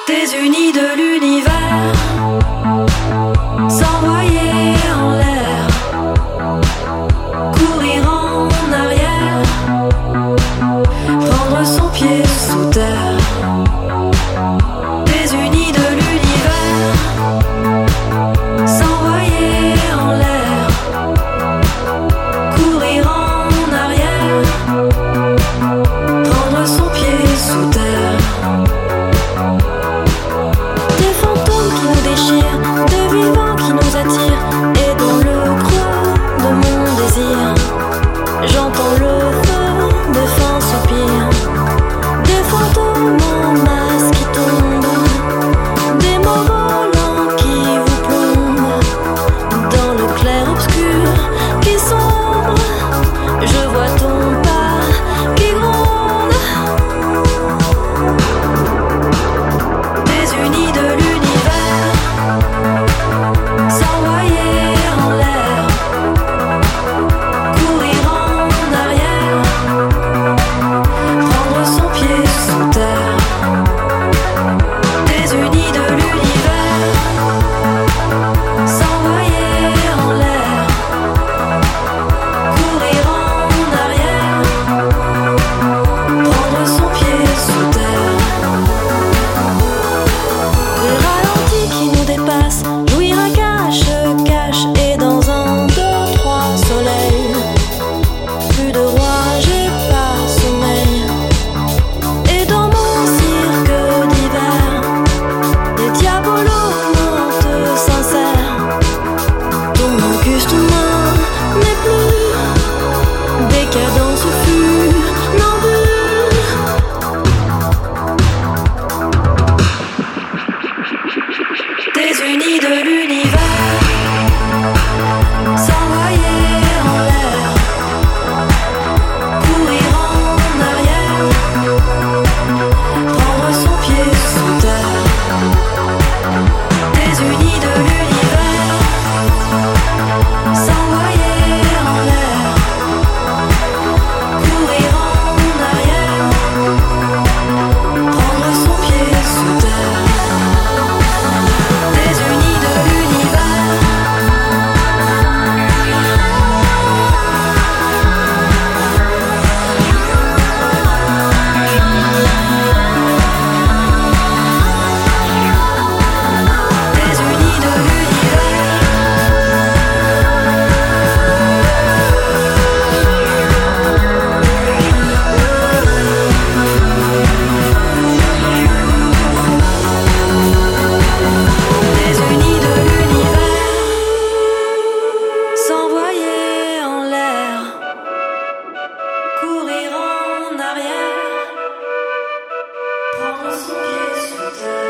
Des unis de l'univers s'envoyer en l'air, courir en arrière, prendre son pied sous terre. Des unis de l'univers s'envoyer en l'air, courir en arrière, prendre son pied sous terre. Des fantômes qui nous déchirent, des vivants qui nous attirent, et dans le creux de mon désir, j'entends le feu de fins soupirs. Des fantômes en masse qui tombent, des mots volants qui vous plombent. Dans le clair-obscur qui sombre, je vois ton pas qui gronde. Des unis de l'univers s'envoyer en l'air, courir en arrière, prendre son pied sous terre. Des unis de l'univers s'envoyer en l'air, courir en arrière, prendre son pied sous terre. Les ralentis qui nous dépassent, jouir à cache-cache, et dans un, deux, trois soleils, plus de roi, j'ai pas sommeil. Et dans mon cirque d'hiver, les diabolos mentent sincères. Ton auguste main n'est plus décadence funambule. Des unis de l'univers s'envoyer en l'air, courir en arrière, prendre son pied sous terre. Des unis de l'univers s'envoyer en l'air, courir en arrière, prendre son pied sous terre. Des unis de l'univers des unis de l'univers. Des unis de l'univers s'envoyer en l'air, courir en arrière, prendre son pied sous terre.